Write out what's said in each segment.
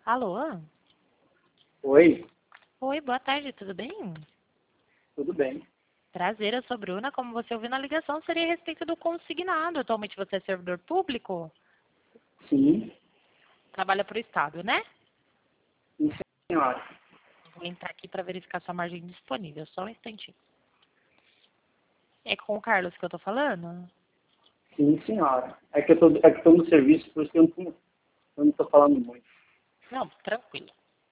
Alô? Oi, Oi, boa tarde, tudo bem? tudo bem? Prazer, eu sou Bruna. Como você ouviu na ligação, seria a respeito do consignado. Atualmente você é servidor público? Sim, Trabalha para o Estado, né? sim, senhora. Vou entrar aqui para verificar sua margem disponível. Só um instantinho. É com o Carlos que eu tô falando? Sim, senhora. É que eu tô no serviço, por isso que eu não tô falando muito. Não, tranquilo.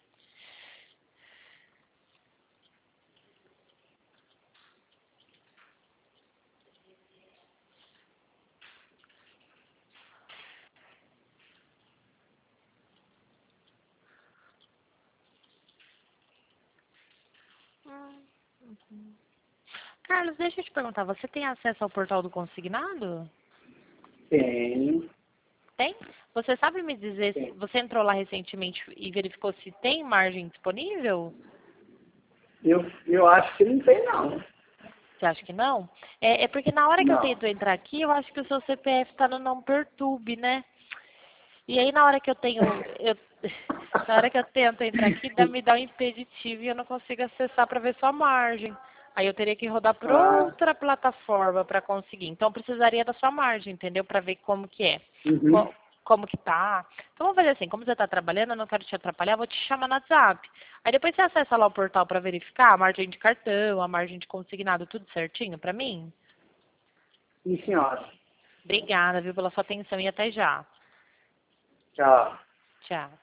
Carlos, deixa eu te perguntar, você tem acesso ao portal do consignado? Tem, Tem? Você sabe me dizer se tem. você entrou lá recentemente e verificou se tem margem disponível? Eu acho que não tem, não. Você acha que não? É porque na hora que eu Não. tento entrar aqui, eu acho que o seu CPF está no não perturbe, né? E aí na hora que na hora que eu tento entrar aqui, me dá um impeditivo e eu não consigo acessar para ver sua margem. Aí eu teria que rodar por Ah, outra plataforma para conseguir. Então eu precisaria da sua margem, entendeu? Para ver como que é. uhum. Como que tá. Então vamos fazer assim, como você está trabalhando, eu não quero te atrapalhar, vou te chamar no WhatsApp. Aí depois você acessa lá o portal para verificar a margem de cartão, a margem de consignado, tudo certinho para mim? Sim, senhora. Obrigada, viu, pela sua atenção e até já. Tchau. Tchau.